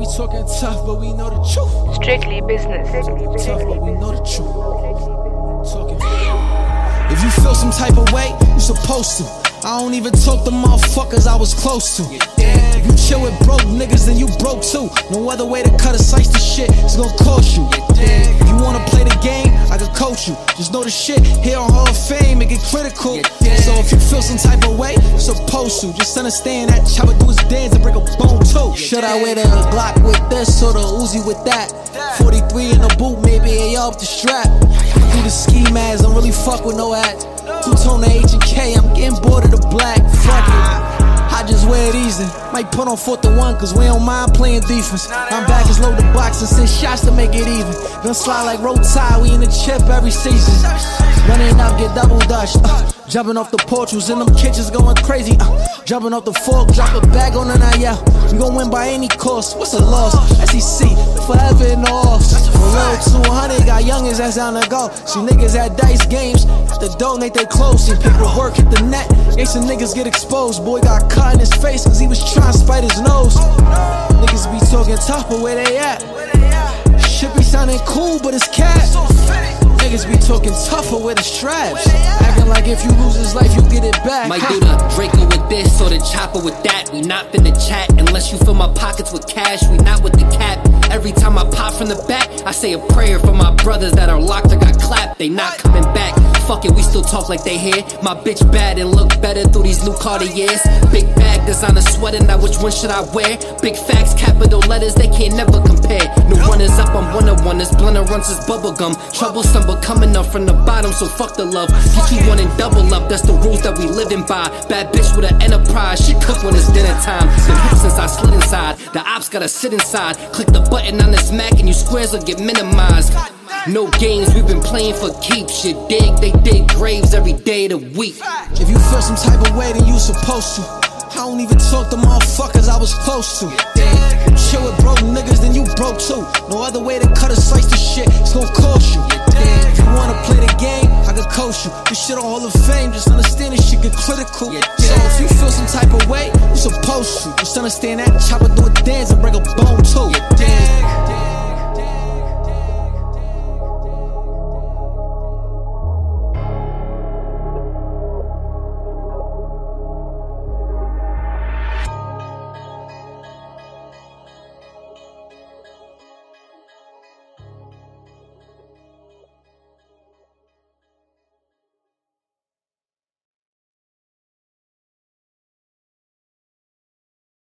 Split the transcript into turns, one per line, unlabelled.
be talking tough, but we know the truth.
Strictly business.
Tough, but we know the truth. Talking. If you feel some type of way, you supposed to. I don't even talk to motherfuckers I was close to. If you chill with broke niggas, then you broke too. No other way to cut a slice to shit, it's gonna cost you. If you wanna play the game, I can coach you. Just know the shit here on Hall of Fame, it get critical. So if you feel some type of way, you're supposed to. Just understand that chopper do his dance and break a bone too. Should I wear the Glock with this or the Uzi with that? 43 in the boot, maybe a up the strap. Do the ski mask, don't really fuck with no hat. Two-tone the H&K, I'm getting bored of the black. Fuck it, I just wear it easy. Might put on 4th and 1, cause we don't mind playing defense. I'm back as load the box and send shots to make it even. Gonna slide like road tide, we in the chip every season. Running up, get double dutched. Jumping off the porch, was in them kitchens going crazy. Jumping off the fork, drop a bag on the night, yeah. We gon' win by any cost, what's a loss? SEC, forever in the offs. For real 200, got youngins that's down to go. See niggas at dice games, have to donate they clothes. See people work hit the net, yeah, some niggas get exposed. Boy got cut in his face cause he was trying to spite his nose. Niggas be talking tough, but where they at? Shit be sounding cool, but it's cat. Niggas be talking tougher with the straps. Acting like if you lose his life, you get it back.
Might do the Draco with this or the chopper with that. We not finna chat unless you fill my pockets with cash. We not with the cap. Every time I pop from the back, I say a prayer for my brothers that are locked or got clapped. They not coming back. Fuck it, we still talk like they here. My bitch bad and look better through these new Cartiers. Big bag, designer sweater, now which one should I wear? Big facts, capital letters, they can't never compare. No runners up, I'm one this blender runs is bubblegum. Troublesome but coming up from the bottom, so fuck the love. Get you one and double up, that's the rules that we living by. Bad bitch with an enterprise, she cook when it's dinner time. Been hit since I slid inside, the ops gotta sit inside. Click the button on this Mac and you squares will get minimized. No games, we've been playing for keeps. You dig, they dig graves every day of the week.
If you feel some type of way, then you supposed to. I don't even talk to motherfuckers I was close to. You chill with broke niggas, then you broke too. No other way to cut a slice to shit, it's gon' cost you. If you wanna play the game, I can coach you. This shit on Hall of Fame, just understand this shit get critical. So if you feel some type of way, you supposed to. Just understand that chopper do a dance and break a bone too.